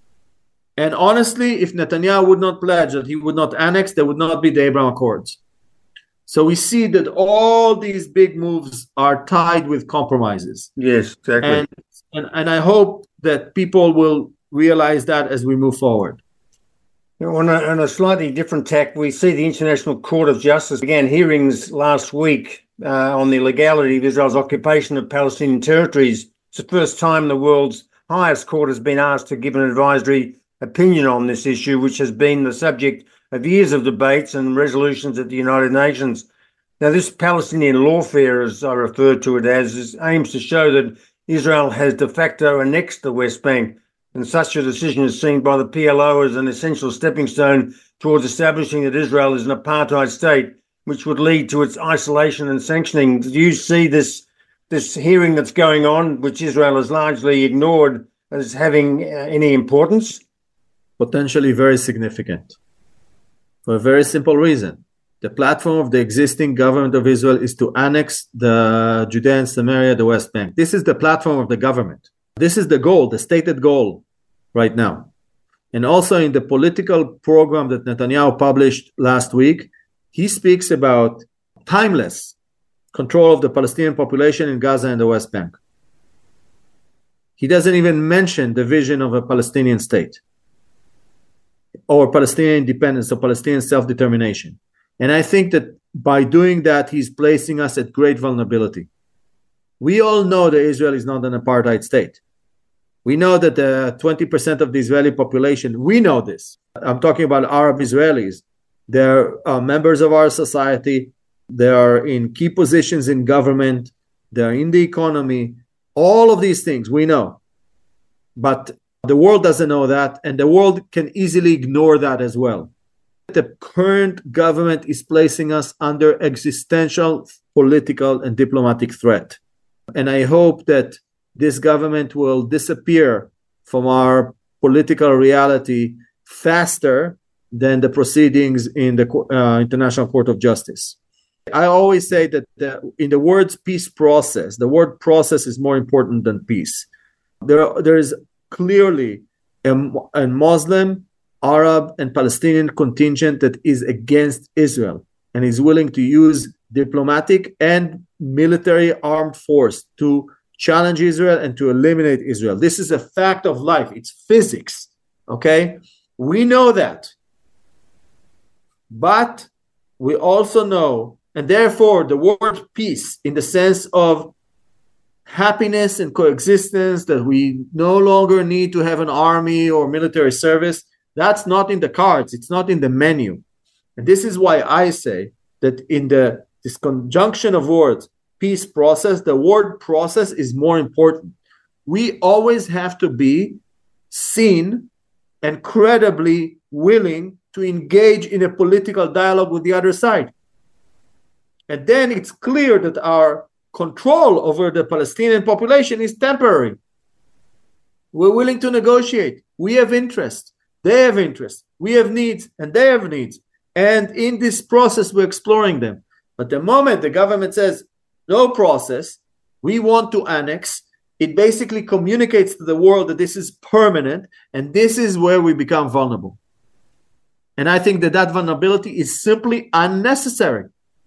And honestly, if Netanyahu would not pledge that he would not annex, there would not be the Abraham Accords. So we see that all these big moves are tied with compromises. Yes, exactly. And, and, and I hope that people will realize that as we move forward. On a, on a slightly different tack, we see the International Court of Justice began hearings last week uh, on the legality of Israel's occupation of Palestinian territories. It's the first time the world's highest court has been asked to give an advisory opinion on this issue, which has been the subject of years of debates and resolutions at the United Nations. Now, this Palestinian lawfare, as I refer to it as, is, aims to show that Israel has de facto annexed the West Bank, and such a decision is seen by the P L O as an essential stepping stone towards establishing that Israel is an apartheid state, which would lead to its isolation and sanctioning. Do you see this, this hearing that's going on, which Israel has largely ignored, as having uh, any importance? Potentially very significant. for a very simple reason. The platform of the existing government of Israel is to annex the Judea and Samaria, the West Bank. This is the platform of the government. This is the goal, the stated goal right now. And also in the political program that Netanyahu published last week, he speaks about timeless control of the Palestinian population in Gaza and the West Bank. He doesn't even mention the vision of a Palestinian state or Palestinian independence or Palestinian self-determination. And I think that by doing that, he's placing us at great vulnerability. We all know that Israel is not an apartheid state. We know that the twenty percent of the Israeli population, we know this. I'm talking about Arab Israelis. They're uh, members of our society. They are in key positions in government. They're in the economy. All of these things we know. But the world doesn't know that, and the world can easily ignore that as well. The current government is placing us under existential political and diplomatic threat. And I hope that this government will disappear from our political reality faster than the proceedings in the uh, International Court of Justice. I always say that the, in the words peace process, the word process is more important than peace. There, there is clearly a, a Muslim, Arab, and Palestinian contingent that is against Israel and is willing to use diplomatic and military armed force to challenge Israel and to eliminate Israel. This is a fact of life. It's physics, okay? We know that. But we also know, and therefore the word peace in the sense of happiness and coexistence, that we no longer need to have an army or military service, that's not in the cards. It's not in the menu. And this is why I say that in the this conjunction of words, peace process, the word process is more important. We always have to be seen and credibly willing to engage in a political dialogue with the other side. And then it's clear that our control over the Palestinian population is temporary. We're willing to negotiate. We have interest. They have interest. We have needs, and they have needs. And in this process, we're exploring them. But the moment the government says, no process, we want to annex, it basically communicates to the world that this is permanent, and this is where we become vulnerable. And I think that that vulnerability is simply unnecessary.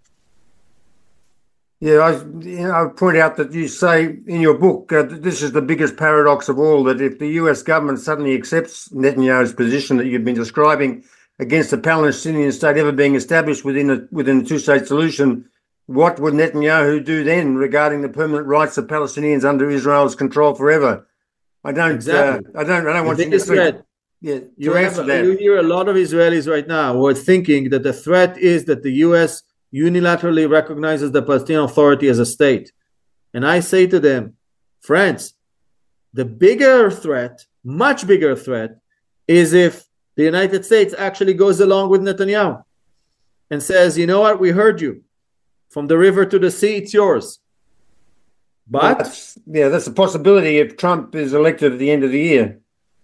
Yeah, I, you know, I point out that you say in your book uh, that this is the biggest paradox of all, that if the U S government suddenly accepts Netanyahu's position that you've been describing against the Palestinian state ever being established within a, within a two-state solution, what would Netanyahu do then regarding the permanent rights of Palestinians under Israel's control forever? I don't. Exactly. Uh, I don't. I don't want you to speak. Yeah, you, have, you hear a lot of Israelis right now who are thinking that the threat is that the U S unilaterally recognizes the Palestinian Authority as a state. And I say to them, friends, the bigger threat, much bigger threat, is if the United States actually goes along with Netanyahu and says, you know what, we heard you. From the river to the sea, it's yours. But well, that's, yeah, that's a possibility if Trump is elected at the end of the year.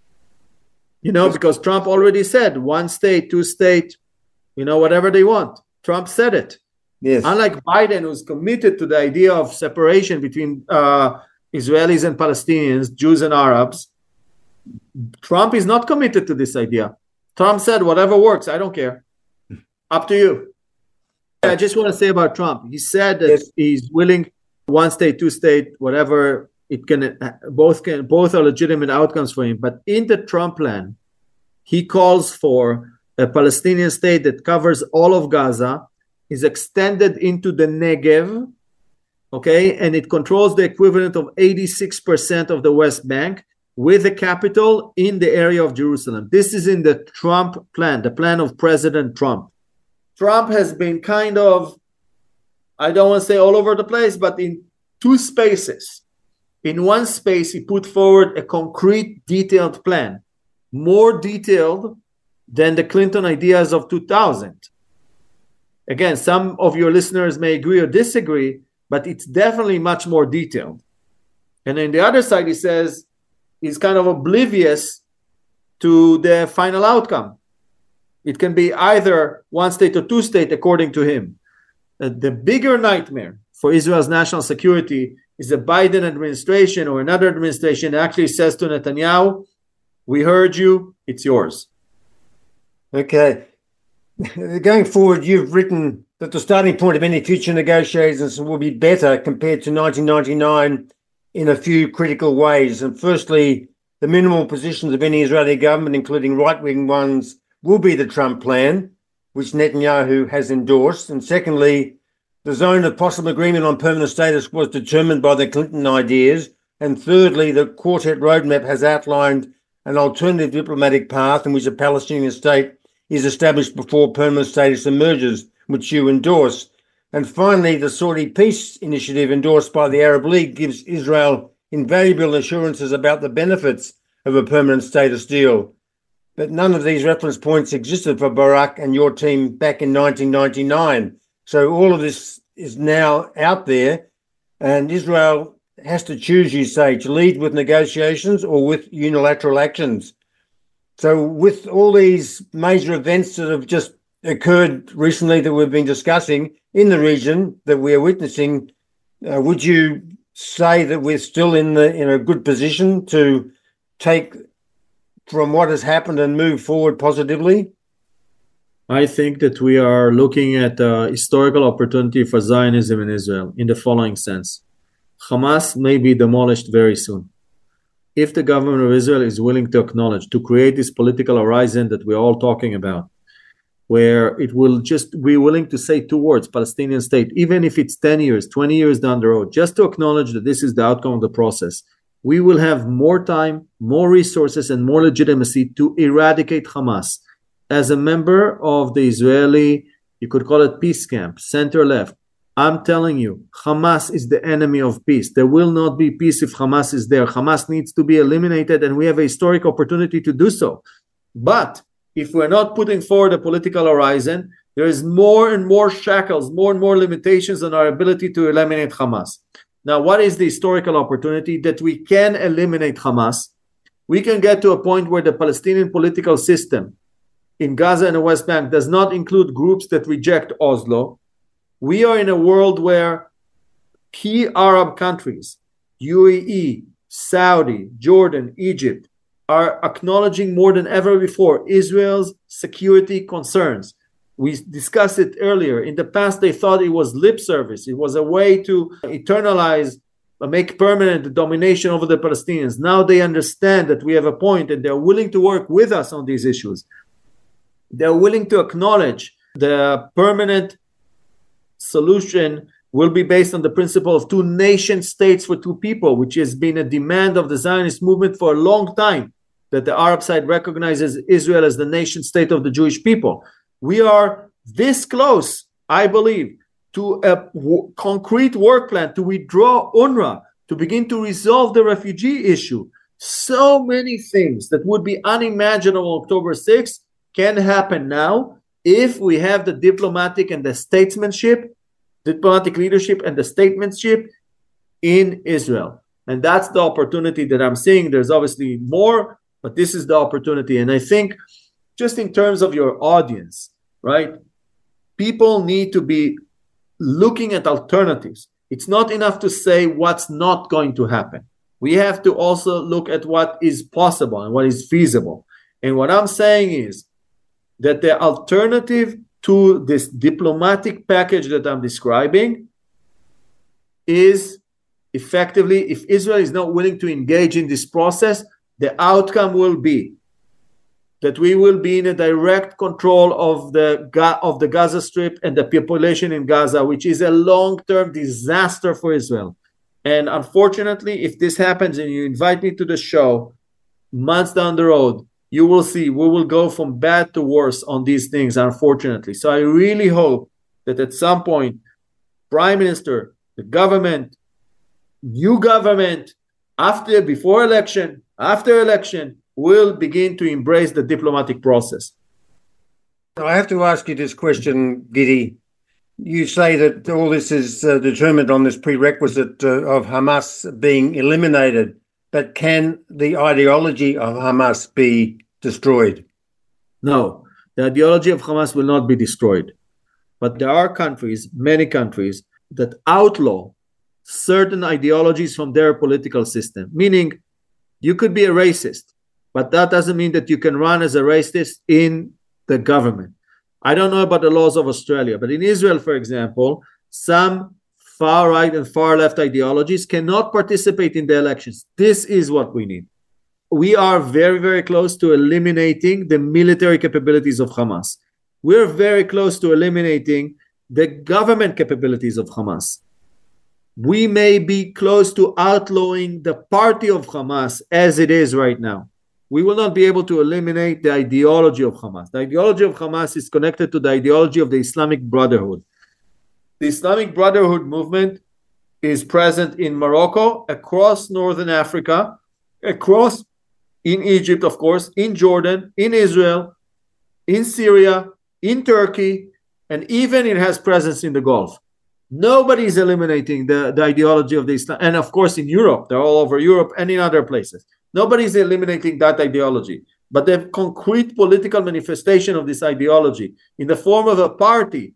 You know, because Trump already said one state, two state, you know, whatever they want. Trump said it. Yes. Unlike Biden, who's committed to the idea of separation between uh, Israelis and Palestinians, Jews and Arabs, Trump is not committed to this idea. Trump said, whatever works, I don't care. Up to you. I just want to say about Trump. He said that yes. he's willing one state, two state, whatever it can, both can, both are legitimate outcomes for him. But in the Trump plan, he calls for a Palestinian state that covers all of Gaza, is extended into the Negev, okay, and it controls the equivalent of eighty-six percent of the West Bank, with the capital in the area of Jerusalem. This is in the Trump plan, the plan of President Trump. Trump has been kind of, I don't want to say all over the place, but in two spaces. In one space, he put forward a concrete, detailed plan, more detailed than the Clinton ideas of two thousand. Again, some of your listeners may agree or disagree, but it's definitely much more detailed. And on the other side, he says he's kind of oblivious to the final outcome. It can be either one state or two state, according to him. Uh, the bigger nightmare for Israel's national security is the Biden administration or another administration actually says to Netanyahu, we heard you, it's yours. Okay. Going forward, you've written that the starting point of any future negotiations will be better compared to nineteen ninety-nine in a few critical ways. And firstly, the minimal positions of any Israeli government, including right-wing ones, will be the Trump plan, which Netanyahu has endorsed. And secondly, the zone of possible agreement on permanent status was determined by the Clinton ideas. And thirdly, the Quartet roadmap has outlined an alternative diplomatic path in which a Palestinian state is established before permanent status emerges, which you endorse. And finally, the Saudi peace initiative endorsed by the Arab League gives Israel invaluable assurances about the benefits of a permanent status deal. But none of these reference points existed for Barak and your team back in nineteen ninety-nine. So all of this is now out there, and Israel has to choose, you say, to lead with negotiations or with unilateral actions. So with all these major events that have just occurred recently that we've been discussing in the region that we are witnessing, uh, would you say that we're still in the in a good position to take from what has happened and move forward positively? I think that we are looking at a historical opportunity for Zionism in Israel in the following sense. Hamas may be demolished very soon. If the government of Israel is willing to acknowledge, to create this political horizon that we're all talking about, where it will just be willing to say two words, Palestinian state, even if it's ten years, twenty years down the road, just to acknowledge that this is the outcome of the process, we will have more time, more resources, and more legitimacy to eradicate Hamas. As a member of the Israeli, you could call it peace camp, center-left, I'm telling you, Hamas is the enemy of peace. There will not be peace if Hamas is there. Hamas needs to be eliminated, and we have a historic opportunity to do so. But if we're not putting forward a political horizon, there is more and more shackles, more and more limitations on our ability to eliminate Hamas. Now, what is the historical opportunity? That we can eliminate Hamas. We can get to a point where the Palestinian political system in Gaza and the West Bank does not include groups that reject Oslo. We are in a world where key Arab countries, U A E, Saudi, Jordan, Egypt, are acknowledging more than ever before Israel's security concerns. We discussed it earlier. In the past, they thought it was lip service. It was a way to eternalize, make permanent the domination over the Palestinians. Now they understand that we have a point and they're willing to work with us on these issues. They're willing to acknowledge the permanent solution will be based on the principle of two nation states for two people, which has been a demand of the Zionist movement for a long time, that the Arab side recognizes Israel as the nation state of the Jewish people. We are this close, I believe, to a w- concrete work plan to withdraw UNRWA, to begin to resolve the refugee issue. So many things that would be unimaginable October sixth can happen now if we have the diplomatic and the statesmanship, diplomatic leadership and the statesmanship in Israel. And that's the opportunity that I'm seeing. There's obviously more, but this is the opportunity. And I think just in terms of your audience, right, people need to be looking at alternatives. It's not enough to say what's not going to happen. We have to also look at what is possible and what is feasible. And what I'm saying is that the alternative to this diplomatic package that I'm describing is effectively, if Israel is not willing to engage in this process, the outcome will be that we will be in a direct control of the of the Gaza Strip and the population in Gaza, which is a long-term disaster for Israel. And unfortunately, if this happens and you invite me to the show months down the road, you will see we will go from bad to worse on these things, unfortunately. So I really hope that at some point, Prime Minister, the government, new government, after, before election, after election, will begin to embrace the diplomatic process. I have to ask you this question, Gidi. You say that all this is uh, determined on this prerequisite uh, of Hamas being eliminated, but can the ideology of Hamas be destroyed? No. The ideology of Hamas will not be destroyed. But there are countries, many countries, that outlaw certain ideologies from their political system. Meaning, you could be a racist, but that doesn't mean that you can run as a racist in the government. I don't know about the laws of Australia, but in Israel, for example, some far-right and far-left ideologies cannot participate in the elections. This is what we need. We are very, very close to eliminating the military capabilities of Hamas. We're very close to eliminating the government capabilities of Hamas. We may be close to outlawing the party of Hamas as it is right now. We will not be able to eliminate the ideology of Hamas. The ideology of Hamas is connected to the ideology of the Islamic Brotherhood. The Islamic Brotherhood movement is present in Morocco, across Northern Africa, across in Egypt, of course, in Jordan, in Israel, in Syria, in Turkey, and even it has presence in the Gulf. Nobody is eliminating the, the ideology of the Islam. And of course, in Europe, they're all over Europe and in other places. Nobody is eliminating that ideology. But the concrete political manifestation of this ideology in the form of a party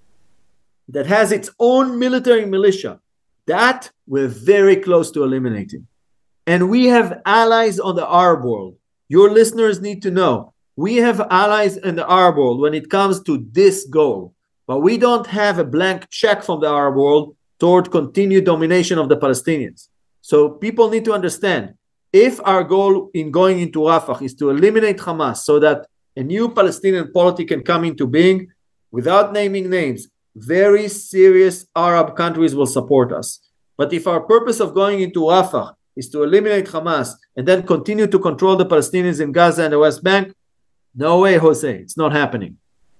that has its own military militia, that we're very close to eliminating. And we have allies on the Arab world. Your listeners need to know, we have allies in the Arab world when it comes to this goal. But we don't have a blank check from the Arab world toward continued domination of the Palestinians. So people need to understand, if our goal in going into Rafah is to eliminate Hamas so that a new Palestinian polity can come into being, without naming names, very serious Arab countries will support us. But if our purpose of going into Rafah is to eliminate Hamas and then continue to control the Palestinians in Gaza and the West Bank, no way, Jose, it's not happening.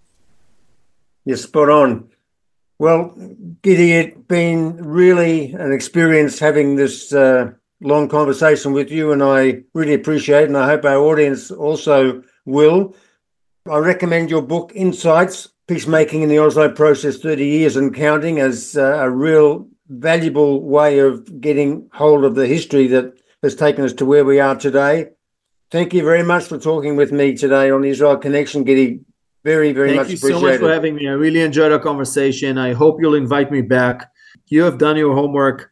You're spot on. Well, Gidi, it's been really an experience having this uh, long conversation with you, and I really appreciate it, and I hope our audience also will. I recommend your book, Insights, Peacemaking in the Oslo Process, thirty years and Counting, as uh, a real valuable way of getting hold of the history that has taken us to where we are today. Thank you very much for talking with me today on the Israel Connection, Gidi. Very, very Thank much appreciated. Thank you so much for having me. I really enjoyed our conversation. I hope you'll invite me back. You have done your homework.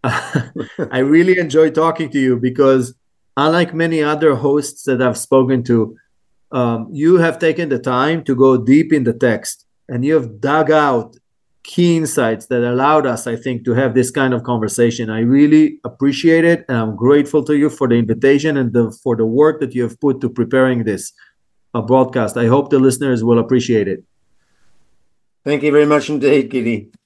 I really enjoy talking to you because, unlike many other hosts that I've spoken to, um, you have taken the time to go deep in the text, and you have dug out key insights that allowed us, I think, to have this kind of conversation. I really appreciate it, and I'm grateful to you for the invitation and the, for the work that you have put to preparing this uh, broadcast. I hope the listeners will appreciate it. Thank you very much indeed, Gidi.